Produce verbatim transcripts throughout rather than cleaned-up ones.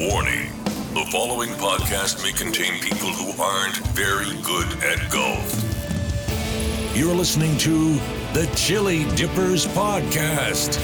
Warning. The following podcast may contain people who aren't very good at golf. You're listening to the Chili Dippers Podcast.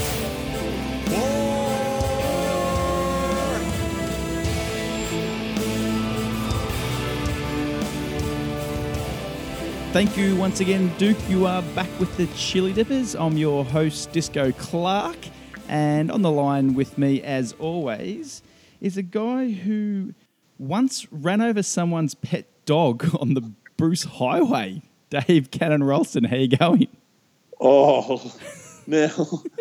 Thank you once again, Duke. You are back with the Chili Dippers. I'm your host, Disco Clark. And on the line with me, as always, is a guy who once ran over someone's pet dog on the Bruce Highway. Dave Cannon-Ralston, how you going? Oh, now,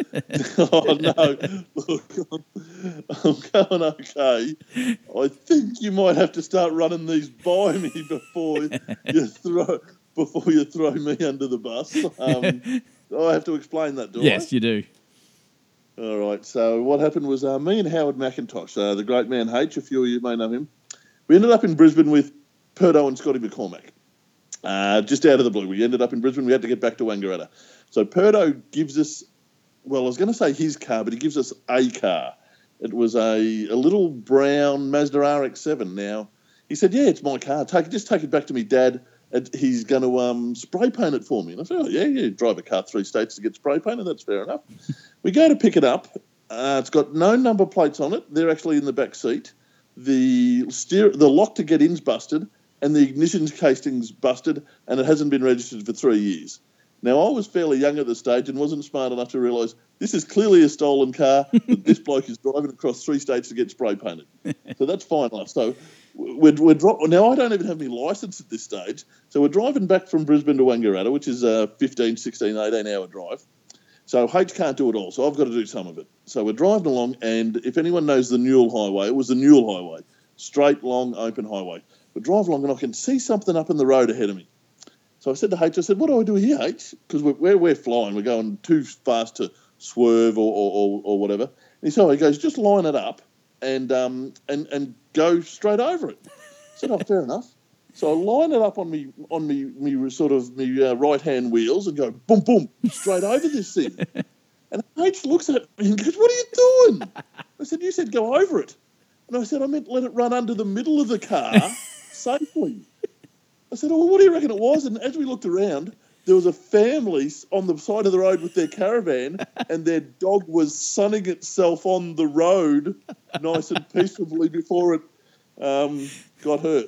oh no, look, I'm, I'm going okay. I think you might have to start running these by me before you throw before you throw me under the bus. Um, I have to explain that, do I? Yes, you do. All right, so what happened was uh, me and Howard McIntosh, uh, the great man H, a few of you may know him, we ended up in Brisbane with Purdo and Scotty McCormack. Uh, just out of the blue. We ended up in Brisbane. We had to get back to Wangaratta. So Purdo gives us, well, I was going to say his car, but he gives us a car. It was a, a little brown Mazda R X seven. Now, he said, yeah, it's my car. Take it, just take it back to me, Dad. And he's going to um, spray paint it for me. And I said, oh, yeah, yeah, drive a car three states to get spray painted. That's fair enough. We go to pick it up. Uh, it's got no number plates on it. They're actually in the back seat. The steer, the lock to get in's busted, and the ignition casing's busted, and it hasn't been registered for three years. Now, I was fairly young at the stage and wasn't smart enough to realise this is clearly a stolen car that this bloke is driving across three states to get spray painted. So that's fine. So we're, we're dro- now, I don't even have my licence at this stage, so we're driving back from Brisbane to Wangaratta, which is a fifteen, sixteen, eighteen-hour drive. So H can't do it all, so I've got to do some of it. So we're driving along, and if anyone knows the Newell Highway, it was the Newell Highway, straight, long, open highway. We drive along, and I can see something up in the road ahead of me. So I said to H, I said, what do I do here, H? Because we're, we're, we're flying. We're going too fast to swerve or, or, or, or whatever. And he said, oh, he goes, just line it up and um and, and go straight over it. I said, oh, fair enough. So I line it up on me on me, me sort of me uh, right-hand wheels and go, boom, boom, straight over this thing. And H looks at me and goes, what are you doing? I said, you said go over it. And I said, I meant let it run under the middle of the car safely. I said, oh, well, what do you reckon it was? And as we looked around, there was a family on the side of the road with their caravan, and their dog was sunning itself on the road nice and peacefully before it um, got hurt.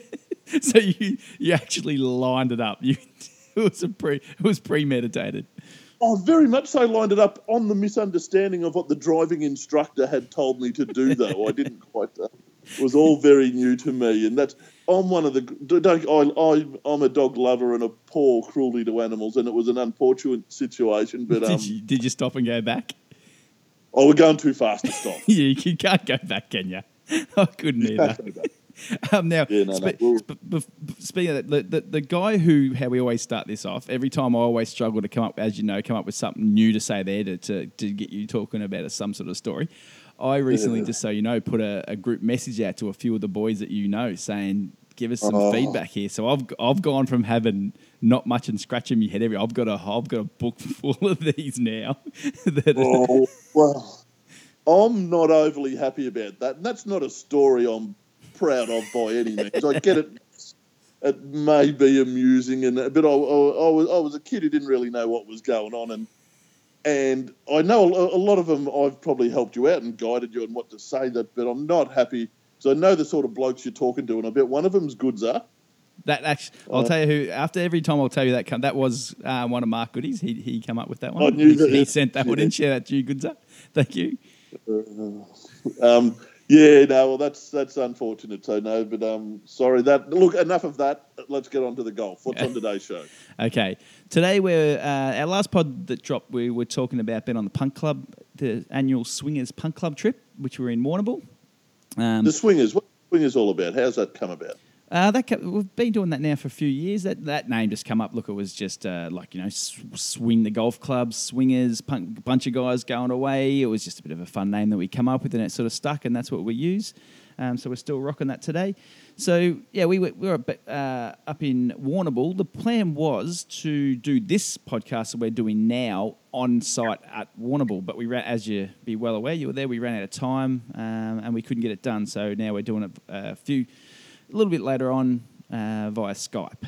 So you you actually lined it up. You, it was a pre it was premeditated. I very much so lined it up on the misunderstanding of what the driving instructor had told me to do, though. I didn't quite. Uh, it was all very new to me, and that's. I'm one of the. Don't, I, I, I'm a dog lover and a poor cruelty to animals, and it was an unfortunate situation. But um, did you did you stop and go back? Oh, we're going too fast to stop. Yeah, you can't go back, can you? I couldn't either. Um, now, yeah, no, spe- no, sp- b- b- speaking of that, the, the, the guy who, how we always start this off, every time I always struggle to come up, as you know, come up with something new to say there to, to, to get you talking about a, some sort of story. I recently, yeah. just so you know, put a, a group message out to a few of the boys that you know saying, give us some oh. feedback here. So I've I've gone from having not much and scratching my head every. I've got a I've got a book full of these now. that oh, well, I'm not overly happy about that. And that's not a story I'm proud of by any means. I get it. It may be amusing, and but I, I, I was I was a kid who didn't really know what was going on, and and I know a, a lot of them. I've probably helped you out and guided you on what to say. That, but I'm not happy because I know the sort of blokes you're talking to, and I bet one of them's Goodza. That actually, I'll uh, tell you who. After every time, I'll tell you that that was uh, one of Mark Goody's. He he come up with that one. I knew he, that, he sent that yeah. one in. Share that to you, Goodza. Thank you. Uh, um. Yeah, no, well, that's that's unfortunate. So no, but um, sorry. That look, enough of that. Let's get on to the golf. What's on today's show? Okay, today we're uh, our last pod that dropped. We were talking about being on the Punk Club, the annual Swingers Punk Club trip, which were in Warrnambool. Um, the Swingers. What Swingers all about? How's that come about? Uh, that we've been doing that now for a few years. That that name just come up. Look, it was just uh, like you know, sw- swing the golf club, swingers, punk, bunch of guys going away. It was just a bit of a fun name that we come up with, and it sort of stuck, and that's what we use. Um, so we're still rocking that today. So, yeah, we were, we were uh, up in Warrnambool. The plan was to do this podcast that we're doing now on site at Warrnambool, but we ran, as you be well aware, you were there, we ran out of time um, and we couldn't get it done. So now we're doing it a few, a little bit later on uh, via Skype.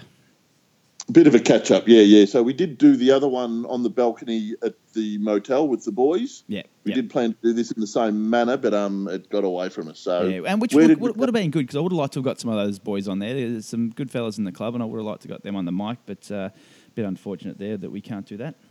Bit of a catch-up, yeah, yeah. So we did do the other one on the balcony at the motel with the boys. Yeah. We yeah. did plan to do this in the same manner, but um, it got away from us. So, yeah, and which where would, did would, we- would have been good because I would have liked to have got some of those boys on there. There's some good fellas in the club, and I would have liked to have got them on the mic, but uh, a bit unfortunate there that we can't do that.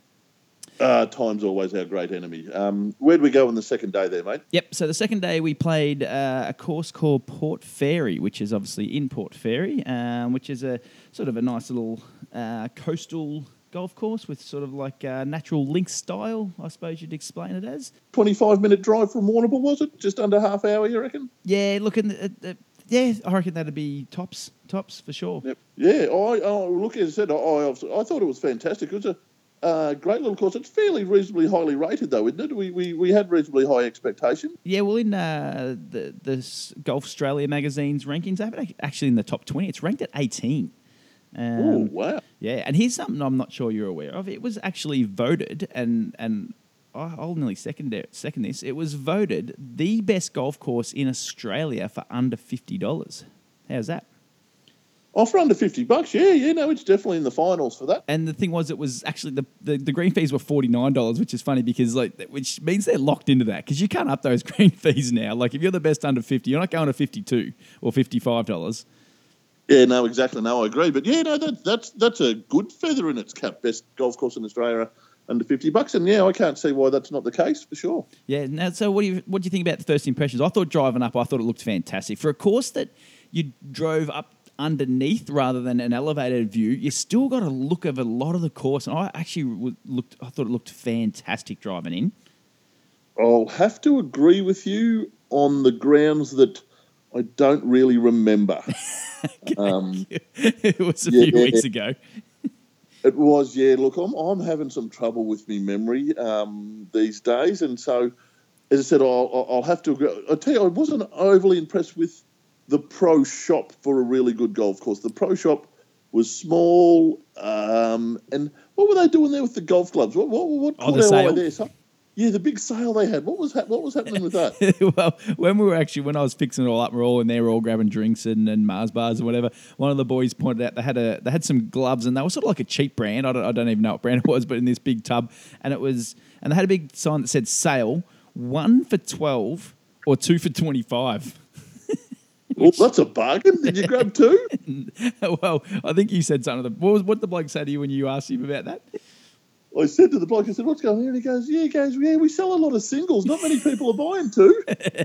Uh, time's always our great enemy. Um, where'd we go on the second day there, mate? Yep, so the second day we played uh, a course called Port Fairy, which is obviously in Port Fairy, um, which is a sort of a nice little uh, coastal golf course with sort of like uh, natural link style, I suppose you'd explain it as. twenty-five minute drive from Warrnambool, was it? Just under half hour, you reckon? Yeah, looking at, at yeah, I reckon that'd be tops, tops for sure. Yep. Yeah, I, I look, as I said, I, I, I thought it was fantastic. It was a uh, great little course. It's fairly reasonably highly rated, though, isn't it? We we, we had reasonably high expectation. Yeah, well, in uh, the the S- Golf Australia magazine's rankings, they have it ac- actually in the top twenty. It's ranked at eighteen. Um, Oh, wow. Yeah, and here's something I'm not sure you're aware of. It was actually voted, and and I- I'll nearly second it, second this. It was voted the best golf course in Australia for under fifty dollars. How's that? Oh, for under fifty bucks, yeah, yeah, no, it's definitely in the finals for that. And the thing was, it was actually the, the, the green fees were forty-nine dollars, which is funny because like which means they're locked into that because you can't up those green fees now. Like if you're the best under fifty, you're not going to fifty-two or fifty-five dollars. Yeah, no, exactly. No, I agree. But yeah, no, that, that's that's a good feather in its cap. Best golf course in Australia under fifty bucks, and yeah, I can't see why that's not the case for sure. Yeah. Now, so what do you what do you think about the first impressions? I thought driving up, I thought it looked fantastic for a course that you drove up underneath rather than an elevated view. You still got a look of a lot of the course, and I actually w- looked. I thought it looked fantastic driving in. I'll have to agree with you on the grounds that I don't really remember. um, It was a Yeah, few yeah, weeks yeah. ago. It was, yeah. Look, I'm I'm having some trouble with me memory um, these days, and so as I said, I'll I'll- I'll have to agree. I tell you, I wasn't overly impressed with the pro shop for a really good golf course. The pro shop was small, um, and what were they doing there with the golf clubs? What what what Oh, caught the our eye sale? there? Some, yeah, the big sale they had. What was ha- what was happening with that? Well, when we were actually, when I was fixing it all up, we we're all in there, we we're all grabbing drinks and, and Mars bars and whatever. One of the boys pointed out they had a they had some gloves and they were sort of like a cheap brand. I don't I don't even know what brand it was, but in this big tub, and it was and they had a big sign that said sale one for twelve or two for twenty five. Well, that's a bargain. Did you grab two? Well, I think you said something. What was what did the bloke say to you when you asked him about that? I said to the bloke, I said, "What's going on?" And he goes, "Yeah, he goes, yeah, we sell a lot of singles. Not many people are buying two."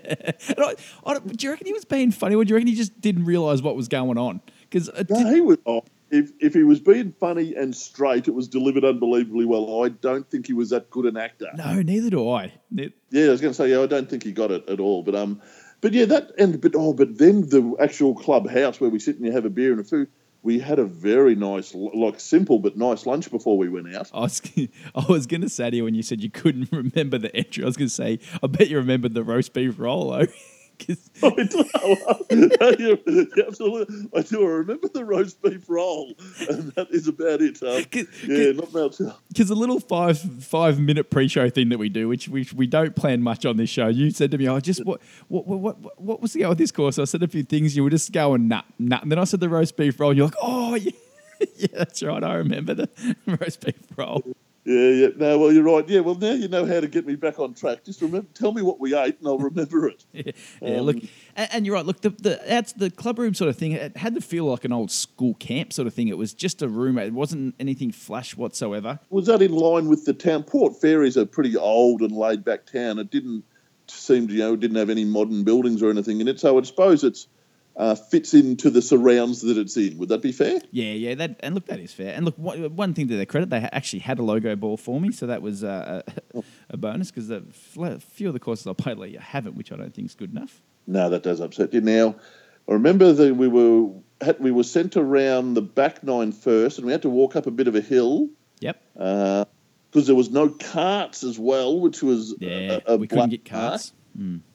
And I, I don't, do you reckon he was being funny, or do you reckon he just didn't realise what was going on? Because No, he was. Oh, if if he was being funny and straight, it was delivered unbelievably well. I don't think he was that good an actor. no, neither do I. Ne- Yeah, I was going to say, yeah, I don't think he got it at all. But um, but yeah, that and but oh, but then the actual clubhouse where we sit and you have a beer and a food. We had a very nice, like simple but nice lunch before we went out. I was, I was going to say to you when you said you couldn't remember the entry, I was going to say, I bet you remembered the roast beef roll, though. 'Cause- I do, yeah, absolutely. I do. I remember the roast beef roll, and that is about it. Um, yeah, not much. Because the little five five minute pre show thing that we do, which we we don't plan much on this show, you said to me, "Oh, just what what what what, what was the go with this course?" I said a few things. You were just going nut nut, and then I said the roast beef roll. And you're like, "Oh, yeah, yeah, that's right. I remember the roast beef roll." Yeah, yeah. No, well, you're right. Yeah, well, now you know how to get me back on track. Just remember, tell me what we ate, and I'll remember it. Yeah, yeah Um, look, and, and you're right. Look, the the that's the club room sort of thing. It had to feel like an old school camp sort of thing. It was just a room. It wasn't anything flash whatsoever. Was that in line with the town? Port Fairy's a pretty old and laid back town. It didn't seem to, you know, it didn't have any modern buildings or anything in it. So I suppose it's uh, fits into the surrounds that it's in. Would that be fair? Yeah, yeah. That and look, that is fair. And look, one, one thing to their credit, they ha- actually had a logo ball for me, so that was uh, a, a bonus because a few of the courses I played like haven't, which I don't think is good enough. No, that does upset you. Now, I remember that we were had, we were sent around the back nine first, and we had to walk up a bit of a hill. Yep. Because uh, there was no carts as well, which was Yeah, a, a we couldn't black get carts. Mm.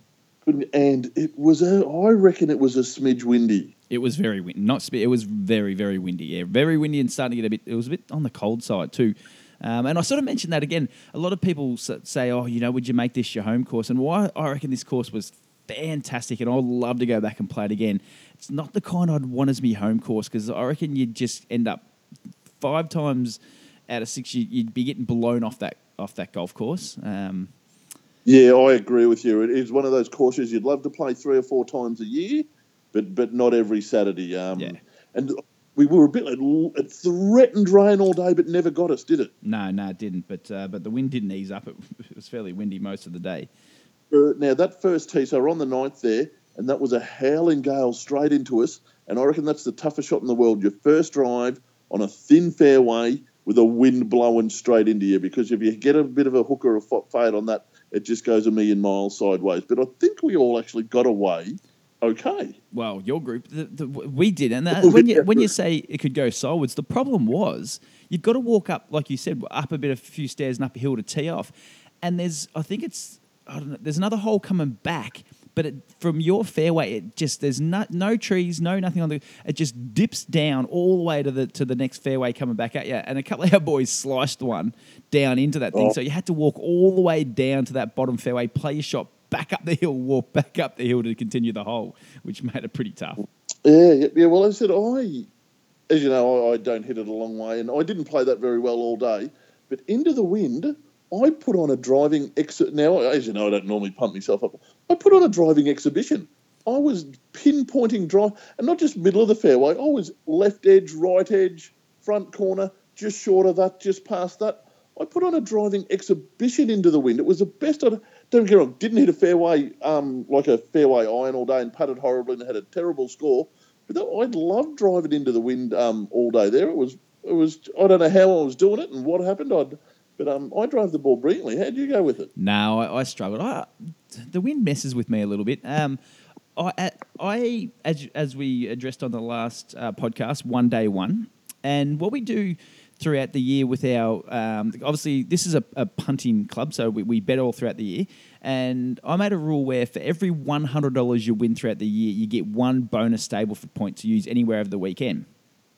And it was, a, I reckon it was a smidge windy. It was very windy. Not sp- It was very, very windy. Yeah, very windy and starting to get a bit. It was a bit on the cold side too. Um, and I sort of mentioned that again. A lot of people say, "Oh, you know, would you make this your home course?" And why I reckon this course was fantastic, and I'd love to go back and play it again. It's not the kind I'd want as my home course because I reckon you'd just end up five times out of six you'd be getting blown off that off that golf course. Um, Yeah, I agree with you. It is one of those courses you'd love to play three or four times a year, but but not every Saturday. Um, yeah. And we were a bit like, it threatened rain all day, but never got us, did it? No, no, it didn't. But uh, but the wind didn't ease up. It, it was fairly windy most of the day. Uh, now, that first tee, so we're on the ninth there, and that was a howling gale straight into us, and I reckon that's the toughest shot in the world. Your first drive on a thin fairway with a wind blowing straight into you, because if you get a bit of a hook or a fade on that, it just goes a million miles sideways. But I think we all actually got away okay. Well, your group, the, the, we did. And that, when you when you say it could go sideways, the problem was you've got to walk up, like you said, up a bit, a few stairs and up a hill to tee off. And there's, I think it's, I don't know, there's another hole coming back, but it, from your fairway, it just, there's no, no trees, no nothing on the, it just dips down all the way to the to the next fairway coming back at you. And a couple of our boys sliced one down into that thing. Oh. So you had to walk all the way down to that bottom fairway, play your shot, back up the hill, walk back up the hill to continue the hole, which made it pretty tough. Yeah, yeah, yeah. Well, I said, I, as you know, I, I don't hit it a long way, and I didn't play that very well all day. But into the wind, I put on a driving exit. Now, as you know, I don't normally pump myself up. I put on a driving exhibition. I was pinpointing drive, and not just middle of the fairway. I was left edge, right edge, front corner, just short of that, just past that. I put on a driving exhibition into the wind. It was the best I'd... Don't get me wrong, didn't hit a fairway um, like a fairway iron all day and putted horribly and had a terrible score. But that, I loved driving into the wind um, all day there. It was, it was. I don't know how I was doing it and what happened. I'd, but um, I drove the ball brilliantly. How'd you go with it? No, I, I struggled. I, the wind messes with me a little bit. Um, I, I as as we addressed on the last uh, podcast, one day one, and what we do throughout the year with our, um, obviously this is a, a punting club, so we, we bet all throughout the year. And I made a rule where for every one hundred dollars you win throughout the year, you get one bonus Stableford point to use anywhere over the weekend.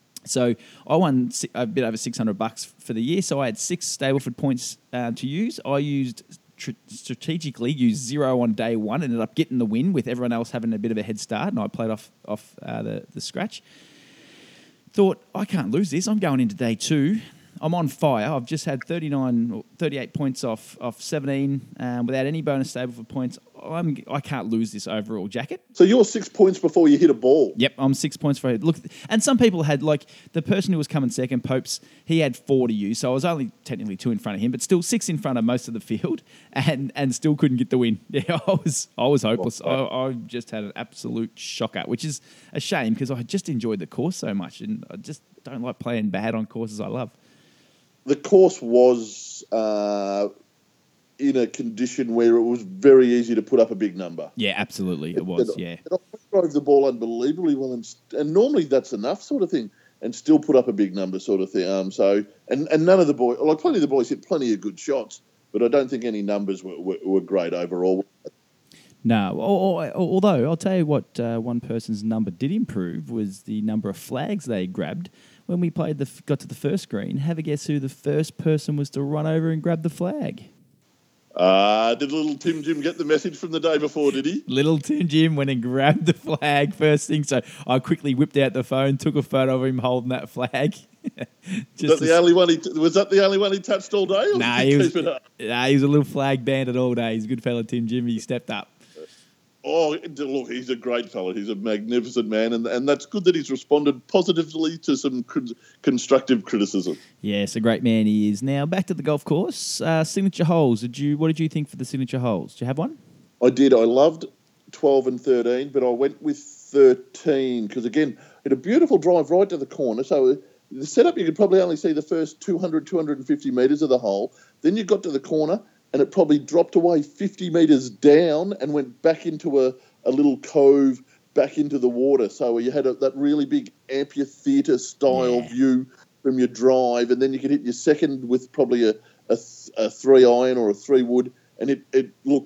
So I won a bit over six hundred bucks for the year, so I had six Stableford points uh, to use. I used tr- strategically used zero on day one, ended up getting the win with everyone else having a bit of a head start, and I played off off uh, the, the scratch. Thought, I can't lose this. I'm going into day two. I'm on fire. I've just had thirty-nine, thirty-eight points off off seventeen um, without any bonus Stableford points. I'm, I can't lose this overall jacket. So you're six points before you hit a ball. Yep, I'm six points for it. Look, and some people had, like, the person who was coming second, Popes, he had four to use, so I was only technically two in front of him, but still six in front of most of the field, and and still couldn't get the win. Yeah, I was I was hopeless. I, I just had an absolute shocker, which is a shame because I just enjoyed the course so much, and I just don't like playing bad on courses I love. The course was uh, in a condition where it was very easy to put up a big number. Yeah, absolutely, it was, and, yeah. And I drove the ball unbelievably well, and, and normally that's enough sort of thing, and still put up a big number sort of thing. Um, so, and, and none of the boys, like plenty of the boys hit plenty of good shots, but I don't think any numbers were, were, were great overall. No, although I'll tell you what, uh, one person's number did improve was the number of flags they grabbed when we played the got to the first green. Have a guess who the first person was to run over and grab the flag? Uh, did little Tim Jim get the message from the day before, did he? Little Tim Jim went and grabbed the flag first thing, so I quickly whipped out the phone, took a photo of him holding that flag. Just that the only one he t- was that the only one he touched all day? Or nah, did he, he was, keep it up? nah, he was a little flag bandit all day. He's a good fella, Tim Jim. He stepped up. Oh, look, he's a great fella. He's a magnificent man, and and that's good that he's responded positively to some con- constructive criticism. Yes, a great man he is. Now, back to the golf course. Uh, signature holes. Did you? What did you think for the signature holes? Did you have one? I did. I loved twelve and thirteen, but I went with thirteen because, again, it had a beautiful drive right to the corner. So the setup, you could probably only see the first two hundred, two hundred fifty metres of the hole. Then you got to the corner, and it probably dropped away fifty metres down and went back into a, a little cove back into the water. So you had a, that really big amphitheatre-style yeah. view from your drive, and then you could hit your second with probably a, a, a three-iron or a three-wood, and it, it looked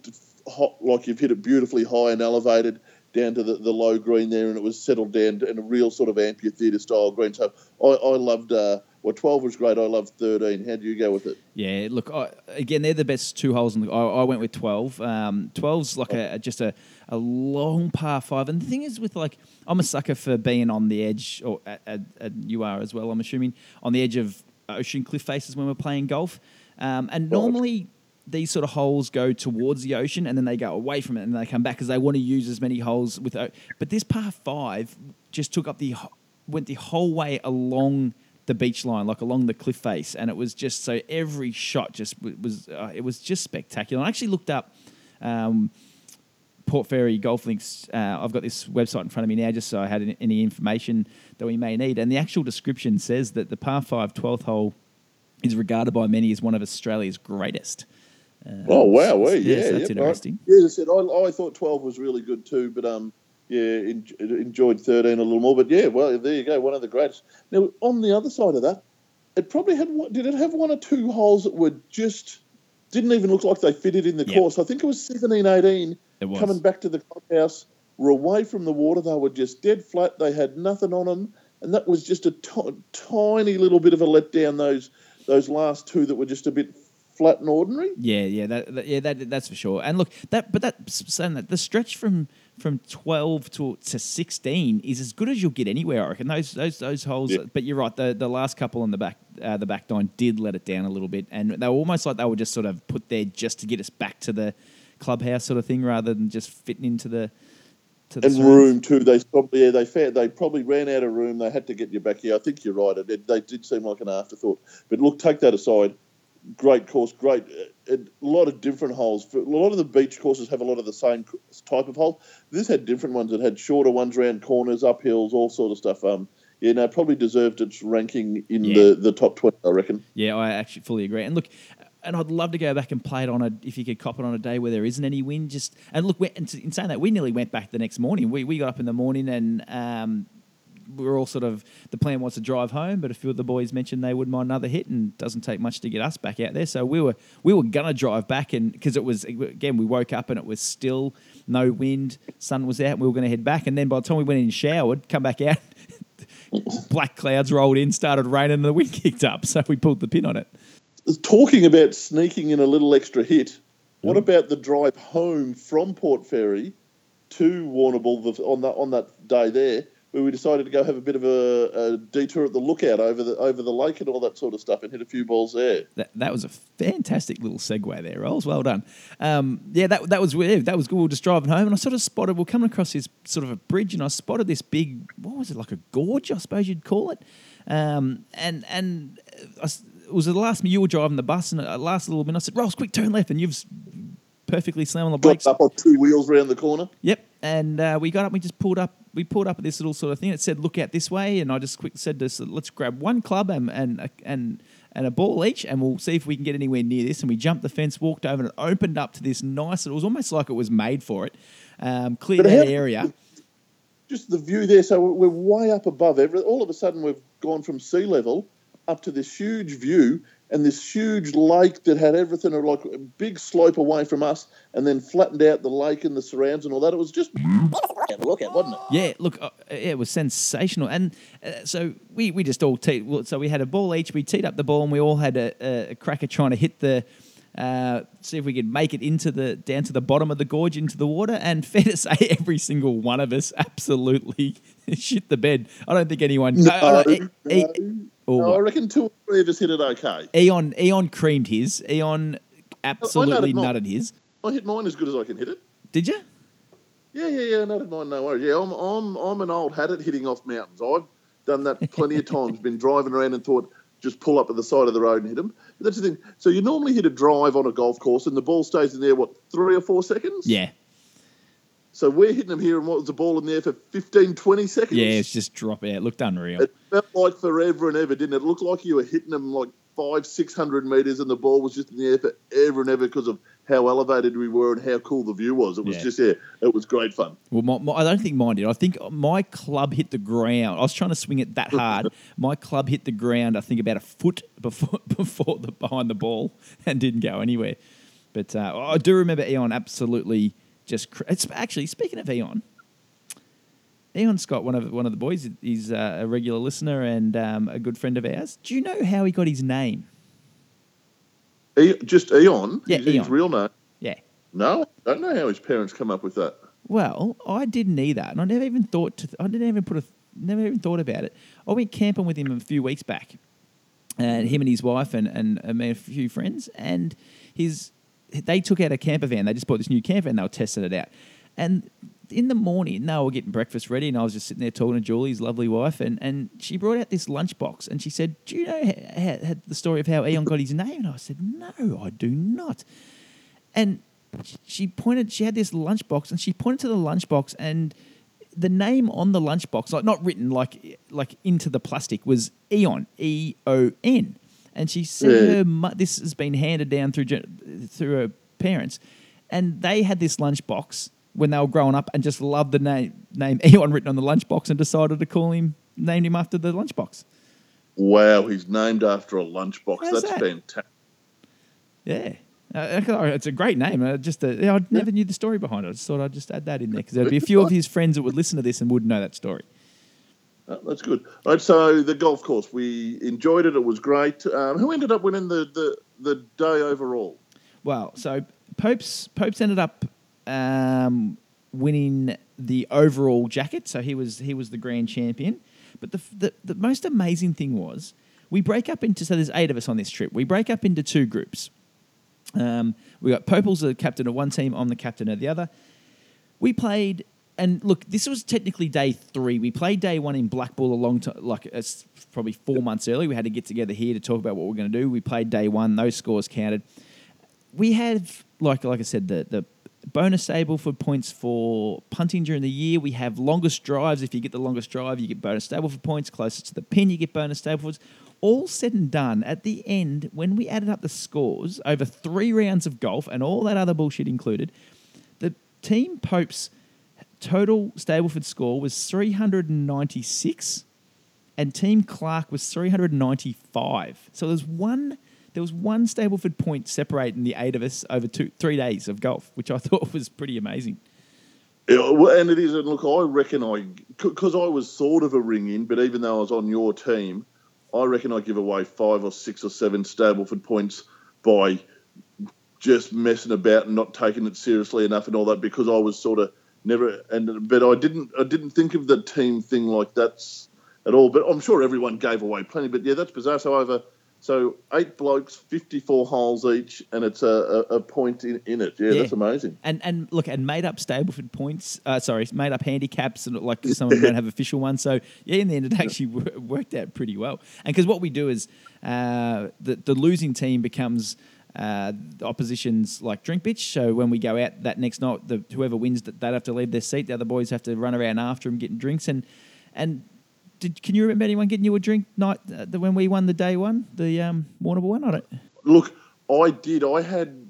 hot, like you've hit it beautifully high and elevated down to the, the low green there, and it was settled down in a real sort of amphitheatre style green. So I, I loved, uh, well, twelve was great. I loved thirteen. How do you go with it? Yeah, look, I, again, they're the best two holes. In the, I, I went with twelve. Um, twelve's like a, just a, a long par five. And the thing is with, like, I'm a sucker for being on the edge, or at, at, at you are as well, I'm assuming, on the edge of ocean cliff faces when we're playing golf. Um, and Right. normally these sort of holes go towards the ocean and then they go away from it and they come back because they want to use as many holes with. But this par five just took up the went the whole way along the beach line, like along the cliff face, and it was just so every shot just was uh, it was just spectacular. I actually looked up um, Port Fairy Golf Links. Uh, I've got this website in front of me now, just so I had any information that we may need. And the actual description says that the par five twelfth hole is regarded by many as one of Australia's greatest. Uh, oh wow, so, yeah, yeah, yeah, so that's yep, interesting. Right. Yeah, as I said, I, I thought twelve was really good too, but um, yeah, en- enjoyed thirteen a little more. But yeah, well, there you go, one of the greatest. Now, on the other side of that, it probably had one, did it have one or two holes that were just didn't even look like they fitted in the Yep. course. I think it was seventeen, eighteen It was. coming back to the clubhouse. Were away from the water. They were just dead flat. They had nothing on them, and that was just a t- tiny little bit of a letdown. Those those last two that were just a bit flat and ordinary. Yeah, yeah, that, that yeah, that that's for sure. And look, that but that saying that the stretch from from twelve to to sixteen is as good as you'll get anywhere, I reckon. Those those those holes. Yeah. But you're right. The the last couple on the back uh, the back nine did let it down a little bit, and they were almost like they were just sort of put there just to get us back to the clubhouse sort of thing, rather than just fitting into the to the And swings. room too. They probably yeah, they fair, they probably ran out of room. They had to get you back here. I think you're right. It, they did seem like an afterthought. But look, take that aside. Great course, great. A lot of different holes. A lot of the beach courses have a lot of the same type of hole. This had different ones. It had shorter ones around corners, up hills, all sort of stuff. Um, yeah, no, probably deserved its ranking in Yeah. the, the top twenty, I reckon. Yeah, I actually fully agree. And look, and I'd love to go back and play it on a, if you could cop it on a day where there isn't any wind. Just and look, we, and in saying that, we nearly went back the next morning. We we got up in the morning and um, we were all sort of, the plan was to drive home, but a few of the boys mentioned they wouldn't mind another hit, and it doesn't take much to get us back out there. So we were we were gonna drive back, and because it was again we woke up and it was still no wind, sun was out, and we were going to head back. And then by the time we went in and showered, come back out. Black clouds rolled in, started raining, and the wind kicked up. So we pulled the pin on it. Talking about sneaking in a little extra hit, what about the drive home from Port Fairy to Warrnambool on that on that day there, where we decided to go have a bit of a, a detour at the Lookout over the over the lake and all that sort of stuff, and hit a few balls there. That that was a fantastic little segue there, Rolls. Well done. Um, yeah, that that was yeah, that was good. We were just driving home, and I sort of spotted. We're coming across this sort of a bridge, and I spotted this big. What was it, like a gorge? I suppose you'd call it. Um, and and I, it was the last you were driving the bus, and it lasted a little bit. I said, "Rolls, quick, turn left," and you've perfectly slammed on the brakes. Got up on two wheels round the corner. Yep. And uh, we got up, we just pulled up, we pulled up at this little sort of thing. It said, look out this way. And I just quick said, this, let's grab one club and, and, and, and a ball each, and we'll see if we can get anywhere near this. And we jumped the fence, walked over, and it opened up to this nice, it was almost like it was made for it, um, cleared But that how- area. Just the view there. So we're way up above everything. All of a sudden, we've gone from sea level up to this huge view and this huge lake that had everything, like a big slope away from us, and then flattened out the lake and the surrounds and all that. It was just have a look at, wasn't it? Yeah, look, uh, it was sensational. And uh, so we, we just all teed, well, so we had a ball each, we teed up the ball, and we all had a, a, a crack at trying to hit the, uh, see if we could make it into the, down to the bottom of the gorge into the water. And fair to say, every single one of us absolutely shit the bed. I don't think anyone... No, I, I, no, E- oh, no, I what? reckon two or three of us hit it okay. Eon, Eon creamed his. Eon absolutely mine. nutted his. I hit mine as good as I can hit it. Did you? Yeah, yeah, yeah. Nutted mine, no worries. Yeah, I'm, I'm, I'm an old hat at hitting off mountains. I've done that plenty of times. Been driving around and thought, just pull up at the side of the road and hit them. But that's the thing. So you normally hit a drive on a golf course, and the ball stays in there what three or four seconds. Yeah. So we're hitting them here, and what was the ball in there for fifteen, twenty seconds? Yeah, it's just drop out. It looked unreal. It felt like forever and ever, didn't it? It looked like you were hitting them like five, six hundred metres, and the ball was just in the air forever and ever because of how elevated we were and how cool the view was. It was Yeah. just, yeah, it was great fun. Well, my, my, I don't think mine did. I think my club hit the ground. I was trying to swing it that hard. My club hit the ground, I think, about a foot before before the behind the ball and didn't go anywhere. But uh, I do remember Eon absolutely just. Cr- it's actually speaking of Eon. Eon Scott, one of one of the boys, he's uh, a regular listener and um, a good friend of ours. Do you know how he got his name? E- just Eon? Yeah, his, Eon. his real name? Yeah. No, I don't know how his parents come up with that. Well, I didn't either, and I never even thought to. Th- I didn't even put a. Never even thought about it. I went camping with him a few weeks back, and him and his wife and and, and me and a few friends, and his. They took out a camper van. They just bought this new camper and they were testing it out, and. In the morning, they were getting breakfast ready, and I was just sitting there talking to Julie, his lovely wife, and, and she brought out this lunchbox, and she said, "Do you know ha- ha- the story of how Eon got his name?" And I said, "No, I do not." And she pointed, she had this lunchbox, and she pointed to the lunchbox, and the name on the lunchbox, like not written like like into the plastic, was Eon, E O N. And she said, Yeah. her mu- this has been handed down through gen- through her parents, and they had this lunchbox when they were growing up and just loved the name name Eon written on the lunchbox and decided to call him, named him after the lunchbox. Wow, he's named after a lunchbox. How's That's that? fantastic. Yeah. Uh, it's a great name. Uh, just uh, I never knew the story behind it. I just thought I'd just add that in there because there'd be a few of his friends that would listen to this and would know that story. Oh, that's good. All right, so the golf course, we enjoyed it. It was great. Um, who ended up winning the, the, the day overall? Well, so Popes Popes ended up um, winning the overall jacket, so he was he was the grand champion. But the, the the most amazing thing was we break up into so there's eight of us on this trip. We break up into two groups. Um, we got Popel's the captain of one team, I'm the captain of the other. We played, and look, this was technically day three. We played day one in Blackpool a long time, like it's probably four months early. We had to get together here to talk about what we're going to do. We played day one; those scores counted. We have, like like I said, the the bonus Stableford points for punting during the year. We have longest drives. If you get the longest drive, you get bonus Stableford points. Closest to the pin, you get bonus Stablefords. All said and done, at the end, when we added up the scores over three rounds of golf and all that other bullshit included, the Team Popes total Stableford score was three hundred ninety-six and Team Clark was three hundred ninety-five. So there's one... There was one Stableford point separating the eight of us over two, three days of golf, which I thought was pretty amazing. Yeah, well, and it is. And look, I reckon I, because I was sort of a ring in, but even though I was on your team, I reckon I give away five or six or seven Stableford points by just messing about and not taking it seriously enough and all that, because I was sort of never. And but I didn't. I didn't think of the team thing like that's at all. But I'm sure everyone gave away plenty. But yeah, that's bizarre. So over. So eight blokes, fifty-four holes each, and it's a, a, a point in, in it. Yeah, yeah, that's amazing. And and look, and made up Stableford points. Uh, sorry, made up handicaps, and like some of them don't have official ones. So yeah, in the end, it actually worked out pretty well. And because what we do is uh, the the losing team becomes uh, the opposition's like drink bitch. So when we go out that next night, the whoever wins, that they have to leave their seat. The other boys have to run around after them getting drinks and and. Did, can you remember anyone getting you a drink night uh, the, when we won the day one, the um, Warrnambool one? I don't. Look, I did. I had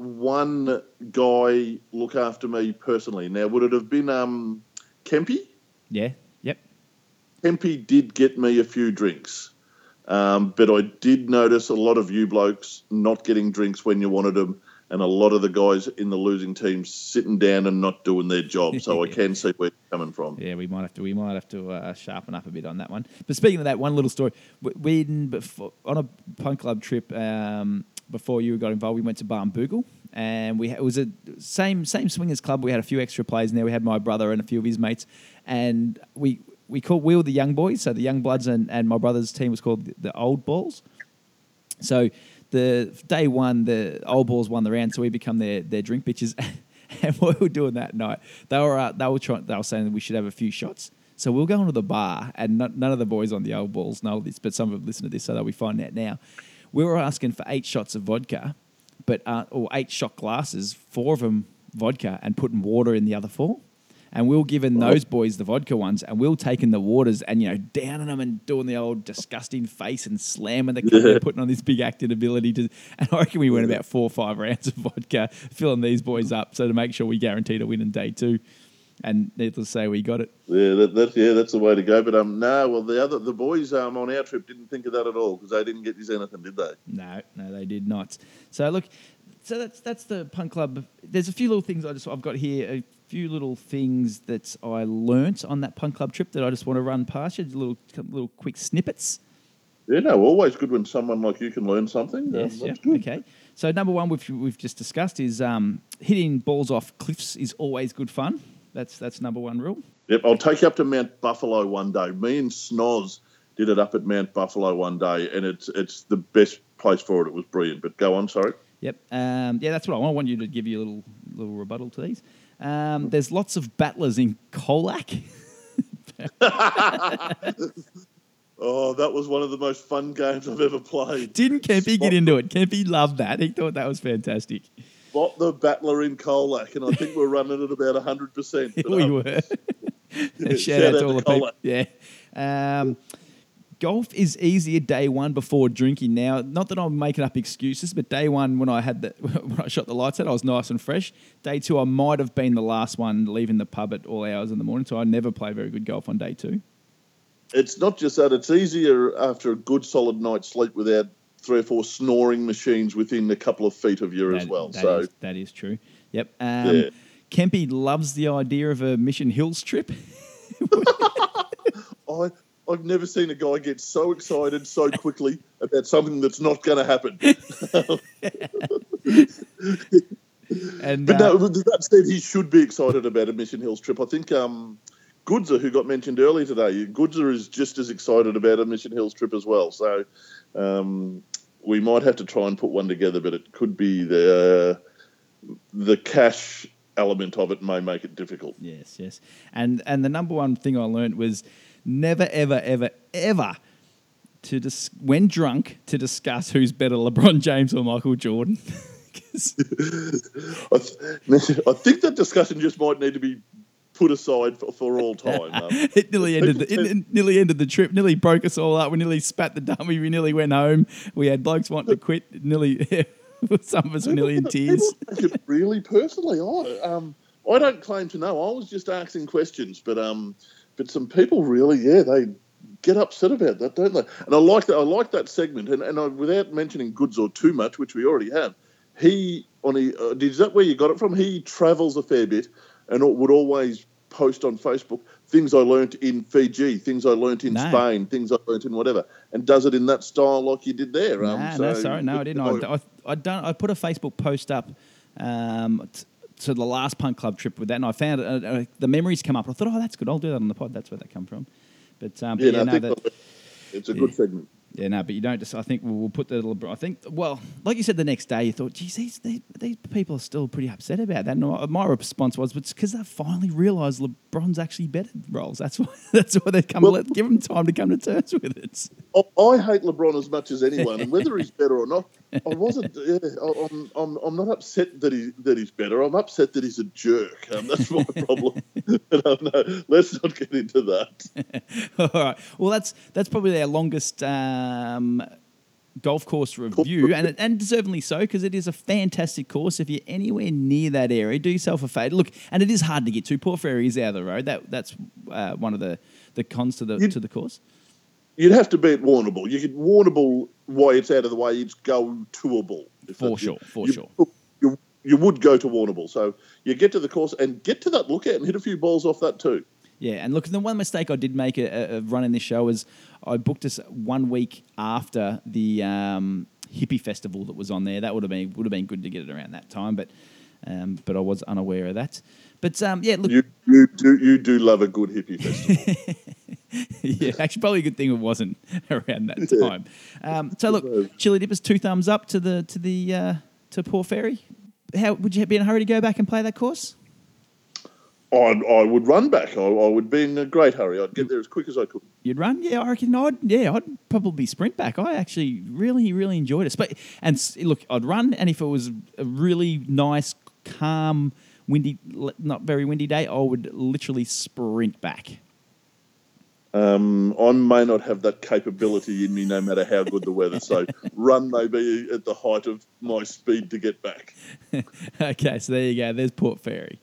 one guy look after me personally. Now, would it have been um, Kempy? Yeah. Yep. Kempy did get me a few drinks, um, but I did notice a lot of you blokes not getting drinks when you wanted them, and a lot of the guys in the losing teams sitting down and not doing their job. So I can see where you're coming from. Yeah, we might have to. We might have to uh, sharpen up a bit on that one. But speaking of that, one little story. We before, on a punk club trip um, before you got involved, we went to Barnbougle, and we it was a same same swingers club. We had a few extra players in there. We had my brother and a few of his mates, and we we called we were the young boys. So the young bloods and, and my brother's team was called the, the old balls. So. The day one, the old balls won the round, so we become their, their drink bitches. And what we were doing that night, they were uh, they were trying, they were saying that we should have a few shots. So we'll go into the bar, and not, none of the boys on the old balls know this, but some of them listen to this, so that we find out now. We were asking for eight shots of vodka, but uh, or eight shot glasses, four of them vodka, and putting water in the other four. And we were giving those boys the vodka ones, and we were taking the waters and, you know, downing them and doing the old disgusting face and slamming the cup, yeah. Putting on this big acting ability. To, and I reckon we went about four or five rounds of vodka, filling these boys up, so to make sure we guaranteed a win in day two. And needless to say, we got it. Yeah, that, that's yeah, that's the way to go. But um, no, well, the other the boys um on our trip didn't think of that at all because they didn't get this anything, did they? No, no, they did not. So look. so that's that's the Punt Club. There's a few little things I just I've got here. A few little things that I learnt on that Punt Club trip that I just want to run past you. Little little quick snippets. Yeah, no, always good when someone like you can learn something. Yes, um, yeah, that's good. okay. So number one, we've we've just discussed is um, hitting balls off cliffs is always good fun. That's that's number one rule. Yep, I'll take you up to Mount Buffalo one day. Me and Snoz did it up at Mount Buffalo one day, and it's it's the best place for it. It was brilliant. But go on, sorry. Yep. Um, yeah, that's what I want. I want you to give you a little little rebuttal to these. Um, there's lots of battlers in Colac. Oh, that was one of the most fun games I've ever played. Didn't Kempy Spot get into it? Kempy loved that. He thought that was fantastic. Spot the battler in Colac, and I think we're running at about one hundred percent. We um, were. Shout, shout out out to all to the people. Colac. Yeah. Um, golf is easier day one before drinking. Now, not that I'm making up excuses, but day one when I had the when I shot the lights out, I was nice and fresh. Day two, I might have been the last one leaving the pub at all hours in the morning, so I never play very good golf on day two. It's not just that. It's easier after a good solid night's sleep without three or four snoring machines within a couple of feet of you that, as well. That so is, that is true. Yep. Um, yeah. Kempy loves the idea of a Mission Hills trip. I, I've never seen a guy get so excited so quickly about something that's not going to happen. and But uh, no, with that said, he should be excited about a Mission Hills trip. I think um, Goodser, who got mentioned earlier today, Goodser is just as excited about a Mission Hills trip as well. So um, we might have to try and put one together, but it could be the uh, the cash element of it may make it difficult. Yes, yes. And and the number one thing I learned was never, ever, ever, ever to dis- when drunk to discuss who's better, LeBron James or Michael Jordan. I, th- I think that discussion just might need to be put aside for, for all time. Um, it nearly ended. The, it, it nearly ended the trip. Nearly broke us all up. We nearly spat the dummy. We nearly went home. We had blokes wanting to quit. It nearly, some of us were nearly in tears. People take it really personally. I um, I don't claim to know. I was just asking questions, but um, but some people really, yeah, they get upset about that, don't they? And I like that. I like that segment. And and I, without mentioning Goods or too much, which we already have, he on he uh, is that where you got it from? He travels a fair bit and would always post on Facebook things I learnt in Fiji, things I learnt in no. Spain, things I learnt in whatever, and does it in that style like you did there. Nah, Um, so, no, sorry, no, I didn't. I, I, I done. I put a Facebook post up um, t- to the last Punt Club trip with that, and I found uh, uh, the memories come up. I thought, oh, that's good. I'll do that on the pod. That's where that come from. But, um, but yeah, yeah, no, no, I think that, it's a good yeah. segment. Yeah, no, but you don't just. I think we'll, we'll put the LeBron. I think, well, like you said, the next day you thought, geez, these these, these people are still pretty upset about that. And my, my response was, but it's because they finally realised LeBron's actually better Rolls. That's why. That's why they come. Well, let, give them time to come to terms with it. I, I hate LeBron as much as anyone, and whether he's better or not, I wasn't. Yeah, I- I'm, I'm, I'm not upset that he that he's better. I'm upset that he's a jerk. Um, that's my problem. But, um, no, let's not get into that. All right. Well, that's that's probably our longest um, golf course review, and and deservedly so, because it is a fantastic course. If you're anywhere near that area, do yourself a favour. Look, and it is hard to get to. Port Fairy is out of the road. That that's uh, one of the, the cons to the You- to the course. You'd have to be at Warrnambool. You could Warrnambool while it's out of the way. It's go toable. If For that- sure, for you, sure. You, you would go to Warrnambool. So you get to the course and get to that lookout and hit a few balls off that too. Yeah, and look, the one mistake I did make a, a, running this show is I booked us one week after the um, hippie festival that was on there. That would have been would have been good to get it around that time, but um, but I was unaware of that. But um, yeah, look, You, you do you do love a good hippie festival. yeah, actually, probably a good thing it wasn't around that Yeah. time. Um, so look, Chili Dippers, two thumbs up to the to the uh, to Port Fairy. How would you be in a hurry to go back and play that course? I I would run back. I, I would be in a great hurry. I'd get there as quick as I could. You'd run, yeah. I reckon I'd, yeah, I'd probably sprint back. I actually really, really enjoyed it. But and s- look, I'd run, and if it was a really nice, calm, windy, not very windy day, I would literally sprint back. Um, I may not have that capability in me, no matter how good the weather. So run may be at the height of my speed to get back. Okay, so there you go. There's Port Fairy.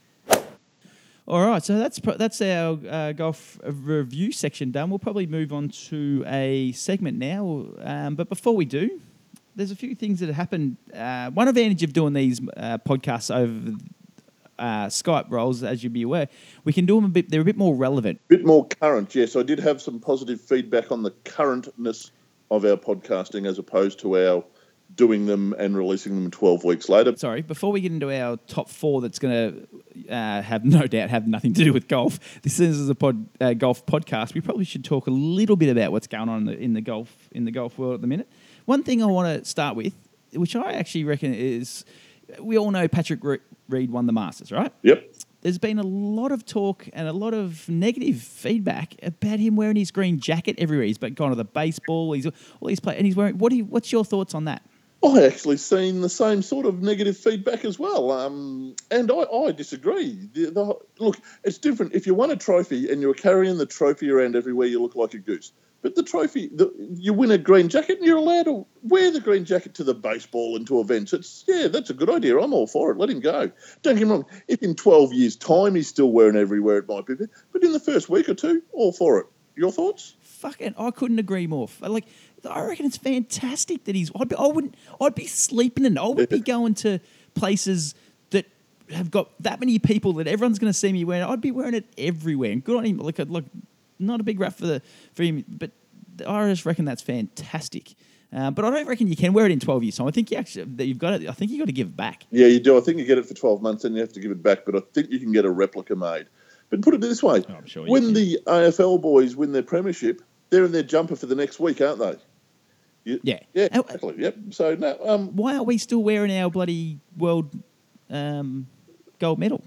All right, so that's pro- that's our uh, golf review section done. We'll probably move on to a segment now. Um, but before we do, there's a few things that have happened. Uh, one advantage of doing these uh, podcasts over uh, Skype roles, as you'd be aware, we can do them a bit. They're a bit more relevant, bit more current. Yes, I did have some positive feedback on the currentness of our podcasting as opposed to our doing them and releasing them twelve weeks later. Sorry, before we get into our top four, that's going to uh, have no doubt have nothing to do with golf. This is a pod, uh, golf podcast. We probably should talk a little bit about what's going on in the, in the golf in the golf world at the minute. One thing I want to start with, which I actually reckon is, we all know Patrick Reed won the Masters, right? Yep. There's been a lot of talk and a lot of negative feedback about him wearing his green jacket everywhere. He's gone to the baseball. He's all he's played, and he's wearing. What do you? What's your thoughts on that? I actually seen the same sort of negative feedback as well, um, and I, I disagree. The, the, look, it's different. If you won a trophy and you're carrying the trophy around everywhere, you look like a goose. But the trophy, the, you win a green jacket and you're allowed to wear the green jacket to the baseball and to events. It's, yeah, that's a good idea. I'm all for it. Let him go. Don't get me wrong. If in twelve years' time he's still wearing everywhere, it might be. But in the first week or two, all for it. Your thoughts? Fucking, I couldn't agree more. Like, I reckon it's fantastic that he's. I'd be, I wouldn't. I'd be sleeping in. I would be going to places that have got that many people that everyone's going to see me wearing. I'd be wearing it everywhere. And good on him. Like, like not a big rap for the for him, but I just reckon that's fantastic. Uh, but I don't reckon you can wear it in twelve years time. I think you actually that you've got it. I think you got to give it back. Yeah, you do. I think you get it for twelve months, and you have to give it back. But I think you can get a replica made. But put it this way: oh, I'm sure when the A F L boys win their premiership, they're in their jumper for the next week, aren't they? You, yeah. Yeah, exactly. Yep. So, no. Um, Why are we still wearing our bloody world um, gold medal?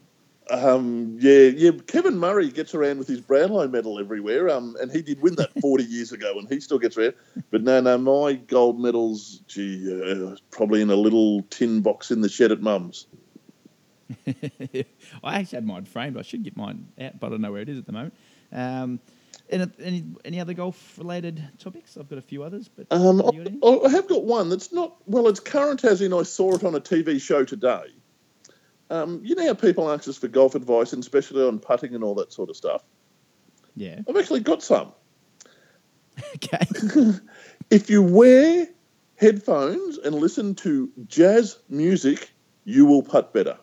Um, yeah, yeah. Kevin Murray gets around with his Brownlow medal everywhere, um, and he did win that forty years ago, and he still gets around. But no, no, my gold medals, gee, uh, probably in a little tin box in the shed at Mum's. I actually had mine framed. I should get mine out, but I don't know where it is at the moment. Um, any, any any other golf-related topics? I've got a few others, but um, have you got any? I, I have got one that's not, well, it's current as in I saw it on a T V show today. Um, you know how people ask us for golf advice, and especially on putting and all that sort of stuff? Yeah. I've actually got some. Okay. If you wear headphones and listen to jazz music, you will putt better.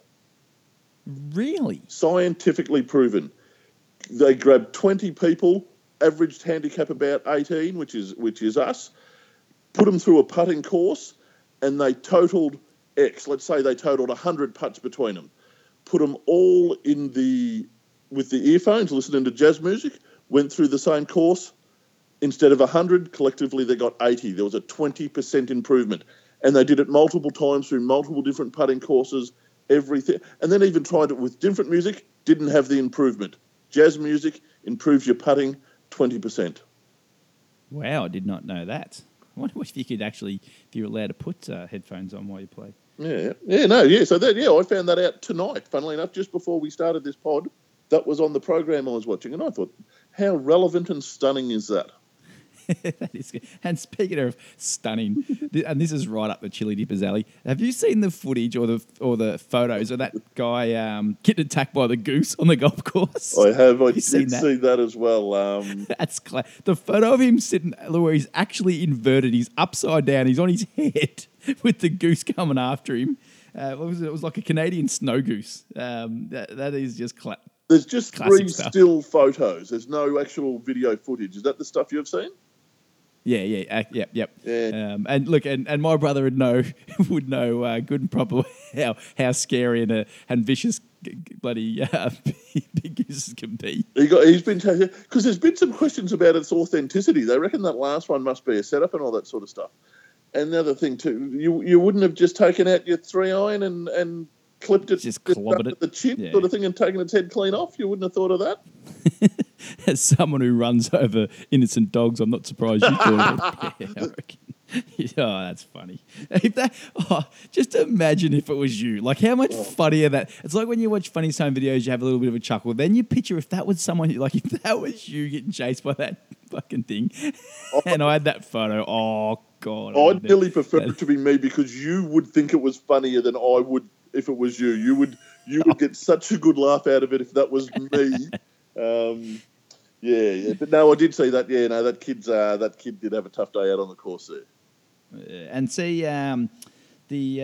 Really? Scientifically proven. They grabbed twenty people, averaged handicap about eighteen, which is which is us, put them through a putting course, and they totaled X. Let's say they totaled one hundred putts between them. Put them all in the with the earphones, listening to jazz music, went through the same course. Instead of one hundred, collectively they got eighty. There was a twenty percent improvement. And they did it multiple times through multiple different putting courses, everything. And then even tried it with different music, didn't have the improvement. Jazz music improves your putting twenty percent. Wow, I did not know that. I wonder if you could actually, if you're allowed to put uh, headphones on while you play. Yeah, yeah, no, yeah. So that, yeah, I found that out tonight, funnily enough, just before we started this pod. That was on the program I was watching, and I thought, how relevant and stunning is that? That is good. And speaking of stunning, and this is right up the Chili Dippers alley. Have you seen the footage or the or the photos of that guy um, getting attacked by the goose on the golf course? I have. I have did seen that? see that as well. Um, That's cla- the photo of him sitting where he's actually inverted. He's upside down. He's on his head with the goose coming after him. Uh, what was it? It was like a Canadian snow goose. Um, that, that is just cla- There's just classic three stuff. still photos. There's no actual video footage. Is that the stuff you've seen? Yeah, yeah, uh, yep, yep. Yeah. Um, and look, and, and my brother would know would know uh, good and proper how how scary and uh, and vicious g- g- bloody uh, big gooses can be. He got, he's been because there's been some questions about its authenticity. They reckon that last one must be a setup and all that sort of stuff. And the other thing too, you you wouldn't have just taken out your three iron and, and clipped it Just just clobbered under it. the chin Yeah. sort of thing and taken its head clean off. You wouldn't have thought of that. As someone who runs over innocent dogs, I'm not surprised you thought of it. Yeah, I reckon. Oh, that's funny. If that, oh, just imagine if it was you. Like, how much funnier that... It's like when you watch Funny Stone videos, you have a little bit of a chuckle. Then you picture if that was someone... Like, if that was you getting chased by that fucking thing, and I had that photo, oh, God. I'd really prefer it to be me because you would think it was funnier than I would if it was you. You would you would get such a good laugh out of it if that was me. Um, yeah, yeah, but no, I did see that. Yeah, no, that kid's uh, that kid did have a tough day out on the course there. Uh, and see, um, the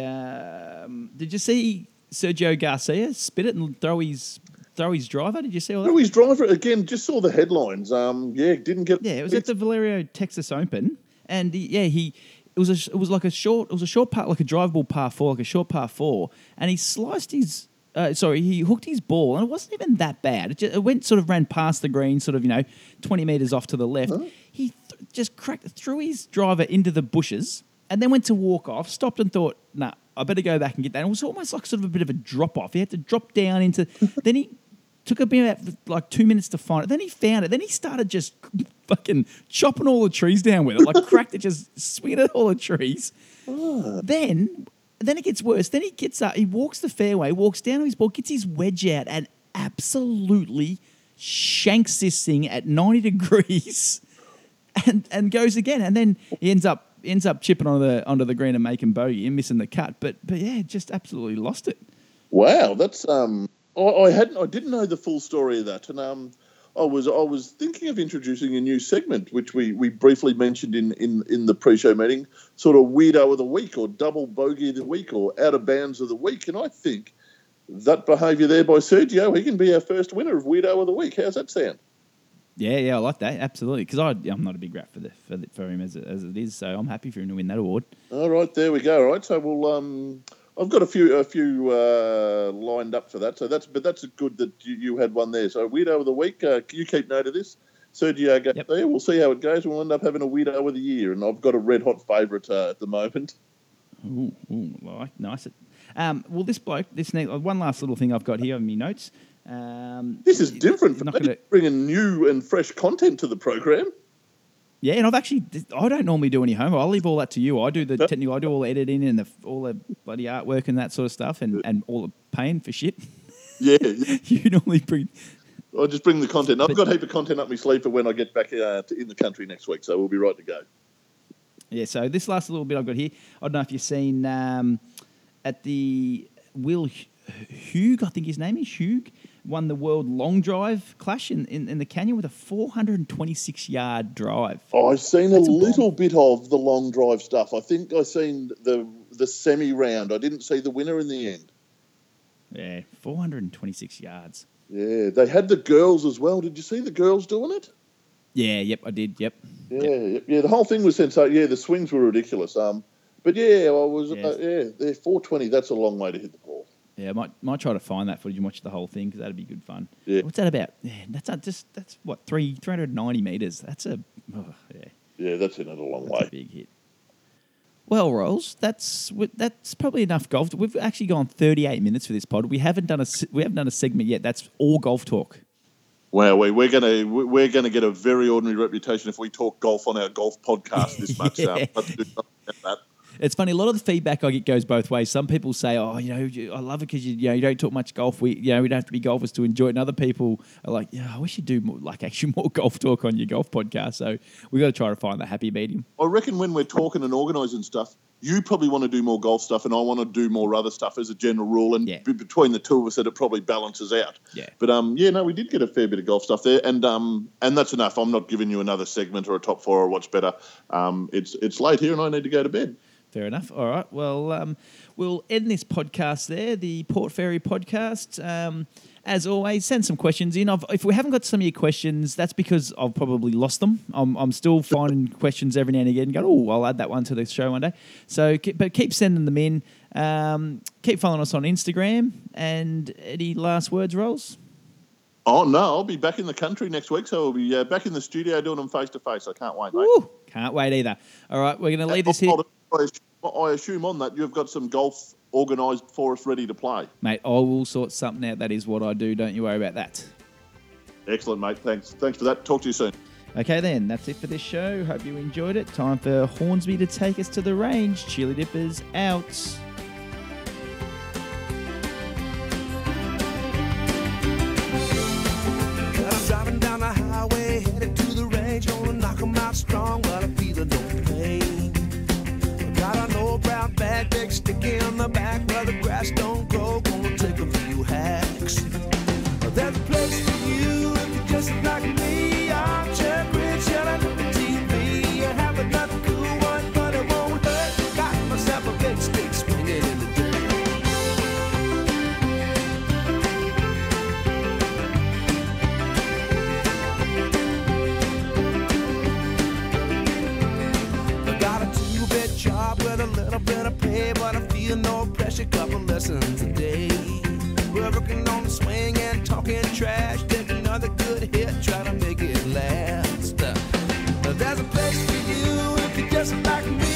um, did you see Sergio Garcia spit it and throw his throw his driver? Did you see all that? No, his driver, again, just saw the headlines. Um, yeah, didn't get... Yeah, it was at the Valerio Texas Open. And, he, yeah, he... It was a, it was like a short, it was a short part, like a drivable par four, like a short par four. And he sliced his... Uh, sorry, he hooked his ball, and it wasn't even that bad. It, just, it went sort of ran past the green, sort of, you know, twenty metres off to the left. Huh? He th- just cracked, threw his driver into the bushes, and then went to walk off, stopped and thought, nah, I better go back and get that. And it was almost like sort of a bit of a drop-off. He had to drop down into... then he took about like two minutes to find it. Then he found it. Then he started just fucking chopping all the trees down with it, like cracked it, just swinging at all the trees. Oh. Then... Then it gets worse. Then he gets up, he walks the fairway, walks down to his ball, gets his wedge out, and absolutely shanks this thing at ninety degrees, and and goes again. And then he ends up ends up chipping onto the onto the green and making bogey and missing the cut. But but yeah, just absolutely lost it. Wow, that's um, I, I hadn't I didn't know the full story of that, and um. I was I was thinking of introducing a new segment, which we, we briefly mentioned in, in, in the pre-show meeting, sort of weirdo of the week or double bogey of the week or out of bounds of the week. And I think that behaviour there by Sergio, he can be our first winner of weirdo of the week. How's that sound? Yeah, yeah, I like that, absolutely. Because I'm not a big rat for the, for, the, for him as it, as it is, so I'm happy for him to win that award. All right, there we go. All right, so we'll... Um, I've got a few a few uh, lined up for that, so that's but that's good that you, you had one there. So weirdo of the week, uh, you keep note of this. Sergio Garcia, yep. We'll see how it goes. We'll end up having a weirdo of the year, and I've got a red hot favourite uh, at the moment. Ooh, ooh like, nice. Um, well, this bloke, this next, one last little thing I've got here on my notes. Um, this is different for me, gonna... bringing new and fresh content to the program. Yeah, and I've actually, I don't normally do any homework. I'll leave all that to you. I do the technical, I do all the editing and the, all the bloody artwork and that sort of stuff and, and all the paying for shit. Yeah. yeah. You normally bring... I'll just bring the content. I've but, got a heap of content up my sleeve for when I get back uh, to, in the country next week, so we'll be right to go. Yeah, so this last little bit I've got here, I don't know if you've seen um, at the Will Hugh, I think his name is Hugh, won the World Long Drive Clash in, in, in the Canyon with a four hundred twenty-six yard drive. Oh, I've seen That's a, a little bit of the long drive stuff. I think I've seen the the semi-round. I didn't see the winner in the end. Yeah, four hundred twenty-six yards. Yeah, they had the girls as well. Did you see the girls doing it? Yeah, yep, I did, yep. Yeah, yep. yeah, the whole thing was sensational. Yeah, the swings were ridiculous. Um, But yeah, I was, yes. uh, yeah, they're four twenty, that's a long way to hit the ball. Yeah, I might might try to find that footage and watch the whole thing because that'd be good fun. Yeah. What's that about? Yeah, that's a, just that's what three three hundred ninety meters. That's a oh, yeah. Yeah, that's another long that's way. A big hit. Well, Rolls, that's that's probably enough golf. We've actually gone thirty-eight minutes for this pod. We haven't done a we haven't done a segment yet. That's all golf talk. Wow, we, we're gonna we're gonna get a very ordinary reputation if we talk golf on our golf podcast this much. yeah. um, It's funny. A lot of the feedback I get goes both ways. Some people say, "Oh, you know, I love it because you, you know, you don't talk much golf. We, you know, we don't have to be golfers to enjoy it." And other people are like, "Yeah, I wish you'd do more, like actually more golf talk on your golf podcast." So we got to try to find the happy medium. I reckon when we're talking and organising stuff, you probably want to do more golf stuff, and I want to do more other stuff as a general rule. And yeah. b- between the two of us, that it probably balances out. Yeah. But um, yeah, no, we did get a fair bit of golf stuff there, and um, and that's enough. I'm not giving you another segment or a top four or what's better. Um, it's it's late here, and I need to go to bed. Fair enough. All right. Well, um, we'll end this podcast there, the Port Fairy podcast. Um, as always, send some questions in. I've, if we haven't got some of your questions, that's because I've probably lost them. I'm, I'm still finding questions every now and again. Going, oh, I'll add that one to the show one day. So, but keep sending them in. Um, keep following us on Instagram. And any last words, Rolls? Oh, no, I'll be back in the country next week, so I'll be uh, back in the studio doing them face-to-face. I can't wait, mate. Ooh, can't wait either. All right, we're going to leave this here. I assume on that you've got some golf organised for us ready to play. Mate, I will sort something out. That is what I do. Don't you worry about that. Excellent, mate. Thanks. Thanks for that. Talk to you soon. Okay, then. That's it for this show. Hope you enjoyed it. Time for Hornsby to take us to the range. Chili Dippers out. I'm driving down the highway, headed to the range. Gonna knock 'em out strong, but I feel no pain. Got an old brown bag, big sticky on the back where the grass don't grow. Gonna take a few hacks. There's a place for you if you're just like me. I'm Chuck Rich, yelling at the T V. You have another cool one, but it won't hurt. couple lessons a day. We're working on the swing and talking trash. Take another good hit, try to make it last. Uh, there's a place for you if you're just like me.